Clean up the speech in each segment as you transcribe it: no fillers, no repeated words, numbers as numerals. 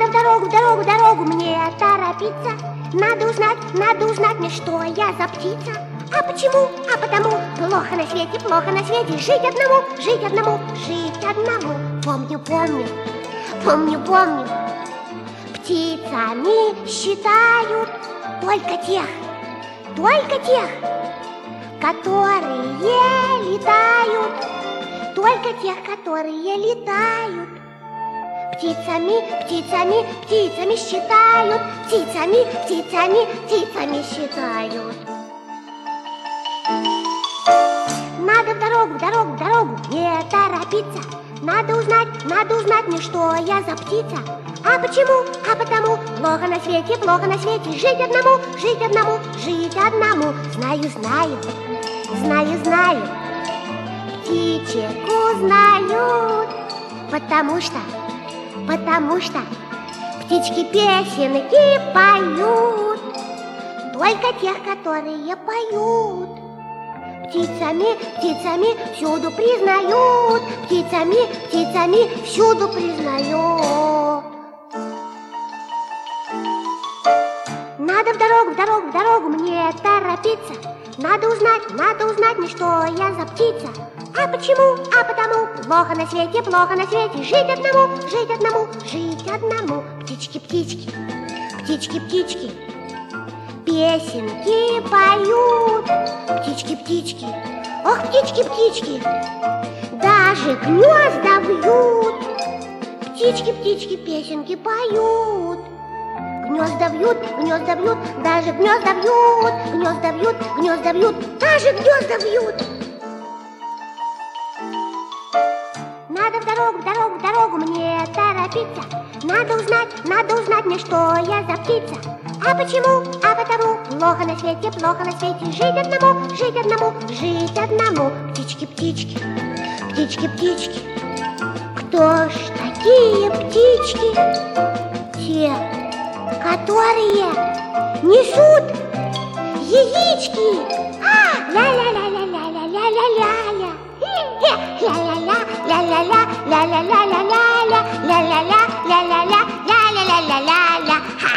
Надо в дорогу, дорогу, дорогу мне торопиться. Надо узнать мне, что я за птица. А почему? А потому плохо на свете, жить одному, жить одному, жить одному. Помню, помню, помню, помню. Птицами считают только тех, которые летают, только тех, которые летают. Птицами, птицами, птицами считают, птицами, птицами, птицами считают. Надо в дорогу, дорогу, дорогу не торопиться. Надо узнать мне, что я за птица. А почему? А потому плохо на свете, жить одному, жить одному, жить одному. Знаю, знаю, знаю, знаю, птичек узнают, потому что птички песенки поют, только тех, которые поют. Птицами, птицами всюду признают, птицами, птицами всюду признают. Надо в дорогу, дорогу, дорогу мне торопиться. Надо узнать мне, что я за птица. А почему? А потому плохо на свете, жить одному, жить одному, жить одному. Птички, птички, птички, птички, песенки поют. Птички, птички, ох, птички, птички, даже гнезда вьют. Птички, птички, песенки поют. Гнезда вьют, даже гнезда вьют. Гнезда вьют, даже гнезда вьют. Надо в дорогу, дорогу, дорогу мне торопиться. Надо узнать мне, что я за птица. А почему? А потому плохо на свете, жить одному, жить одному, жить одному. Птички, птички, птички, птички, кто ж такие птички? Те, которые несут яички. Ля-ля-ля-ля-ля-ля-ля-ля-ля-ля. Ля-ля-ля, ля-ля-ля-ля-ля-ля, ля-ля-ля, ля-ля-ля, ля-ля-ля-ля-ля-ля.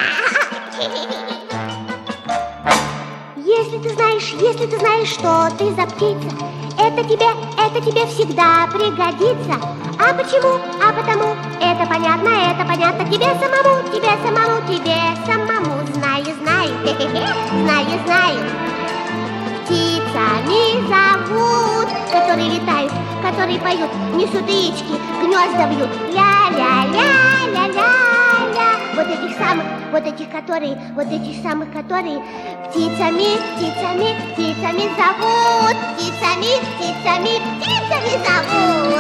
Если ты знаешь, что ты за птица, это тебе всегда пригодится. А почему? А потому это понятно тебе самому. Знаю. Птицами зовут, которые летают, которые поют, несут яички, гнезда вьют. Ля-ля-ля-ля-ля-ля. Вот этих самых, которые птицами зовут. Птицами зовут.